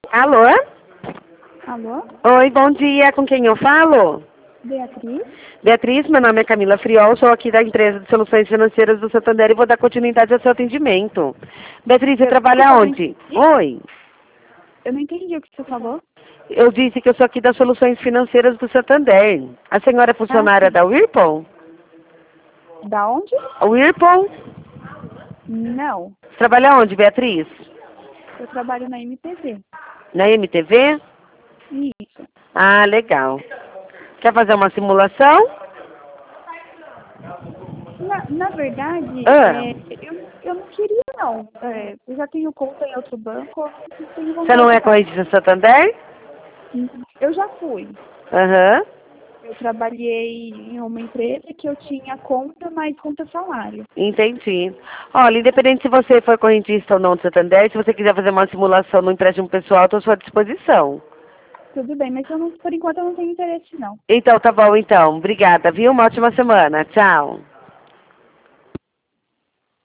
Alô? Alô? Oi, bom dia. Com quem eu falo? Beatriz? Beatriz, meu nome é Camila Friol, sou aqui da empresa de soluções financeiras do Santander e vou dar continuidade ao seu atendimento. Beatriz, você trabalha Desculpa, onde? Oi. eu não entendi o que você falou. Eu disse que eu sou aqui das soluções financeiras do Santander. A senhora é Ah, funcionária sim. da Whirlpool? Da onde? Whirlpool? Não. Você trabalha onde, Beatriz? Eu trabalho na MPV. Na MTV? Isso. Ah, legal. Quer fazer uma simulação? Na verdade, Ah, eu não queria, não. Eu já tenho conta em outro banco, eu não tenho você não vontade, é não. correntista do Santander? Eu já fui. Aham. Eu trabalhei em uma empresa que eu tinha conta, mas conta salário. Entendi. Olha, independente se você for correntista ou não do Santander, se você quiser fazer uma simulação no empréstimo pessoal, estou à sua disposição. Tudo bem, mas por enquanto eu não tenho interesse, não. Então, tá bom, então. Obrigada, viu? Uma ótima semana. Tchau.